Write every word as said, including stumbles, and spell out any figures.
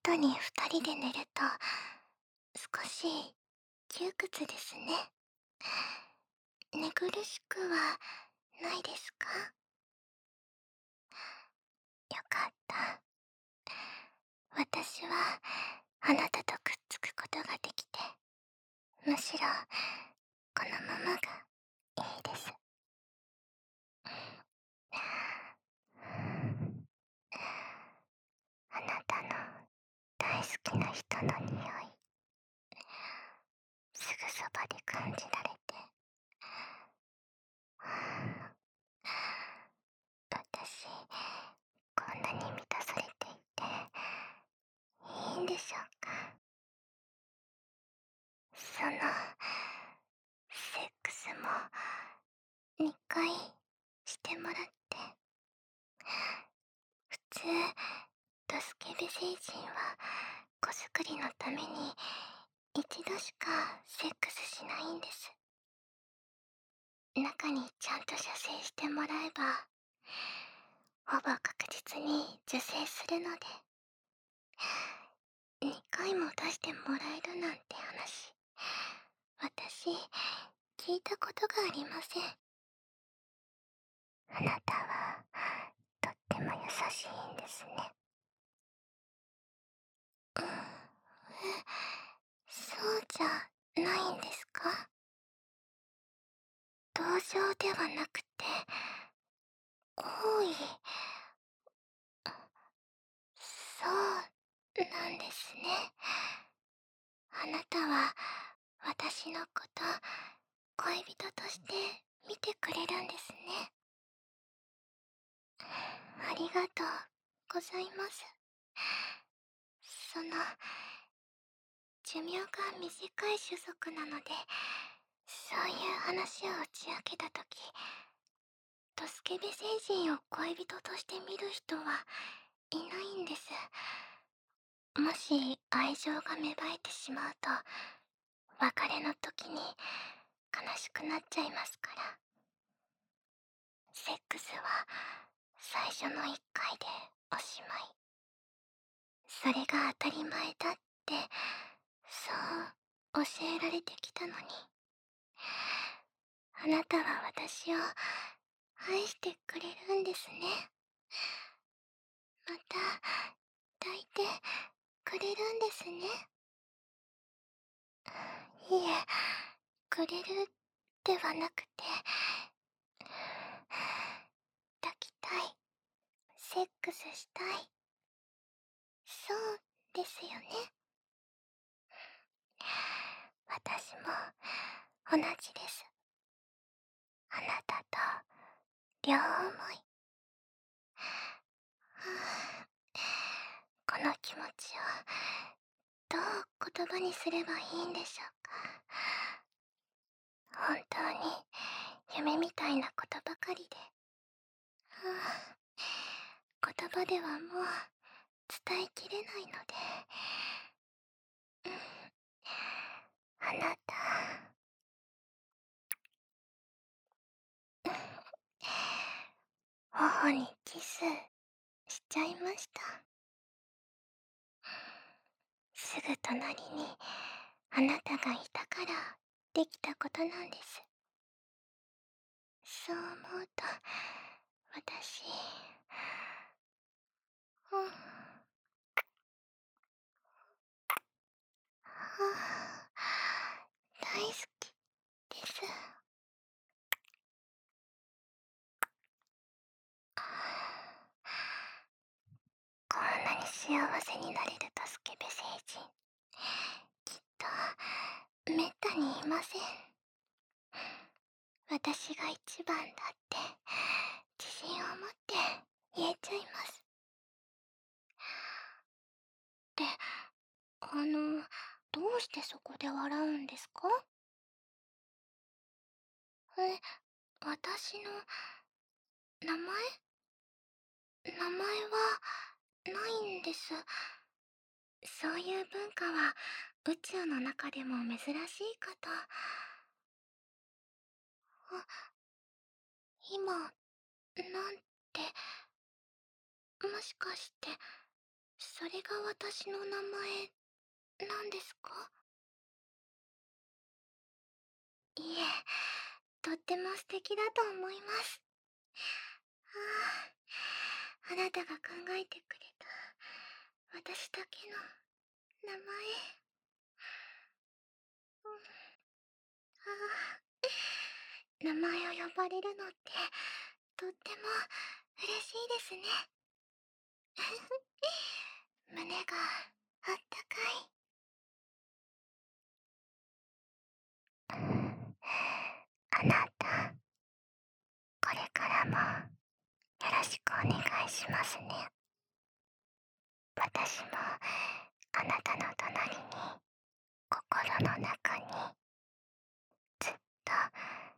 ドに二人で寝ると少し窮屈ですね。寝苦しくはないですか？よかった。私はあなたとくっつくことができて、むしろこのままがいいです。あなたの大好きな人の匂い、すぐそばで感じられて、私、こんなに満たされていていいんでしょうか？そのセックスもにかいしてもらって、普通ドスケベ星人は子作りのために一度しかセックスしないんです。中にちゃんと射精してもらえばほぼ確実に受精するので、にかいも出してもらえるなんて話、私聞いたことがありません。あなたはとっても優しいんですね。うん、そうじゃないんですか？同情ではなくて好意。そうなんですね。あなたは私のこと恋人として見てくれるんですね。ありがとうございます。その寿命が短い種族なので、そういう話を打ち明けたとき、ドスケベ星人を恋人として見る人はいないんです。もし愛情が芽生えてしまうと、別れの時に悲しくなっちゃいますから。セックスは最初の一回でおしまい。それが当たり前だって、そう教えられてきたのに。あなたは私を愛してくれるんですね。また抱いてくれるんですね。いえ、くれるではなくて、抱きたい、セックスしたい。そうですよね。私も同じです。あなたと両思い。はあ、この気持ちをどう言葉にすればいいんでしょうか？本当に夢みたいなことばかりで、はあ、言葉ではもう伝えきれないので、うん、あなた、頬にキスしちゃいました。すぐ隣にあなたがいたからできたことなんです。そう思うと私、うん、はあ、大好きです。こんなに幸せになれるとスケベ星人、きっとめったにいません。私が一番だって自信を持って言えちゃいます。で、あの、どうしてそこで笑うんですか？え、私の名前名前はないんです。そういう文化は宇宙の中でも珍しいかと。あ、今、なんて、もしかして、 それが私の名前なんですか？いえ、とっても素敵だと思います。ああ、あなたが考えてくれた私だけの名前。うん、ああ、名前を呼ばれるのってとっても嬉しいですね。胸があったかい。あなた、これからもよろしくお願いしますね。私もあなたの隣に、心の中にずっと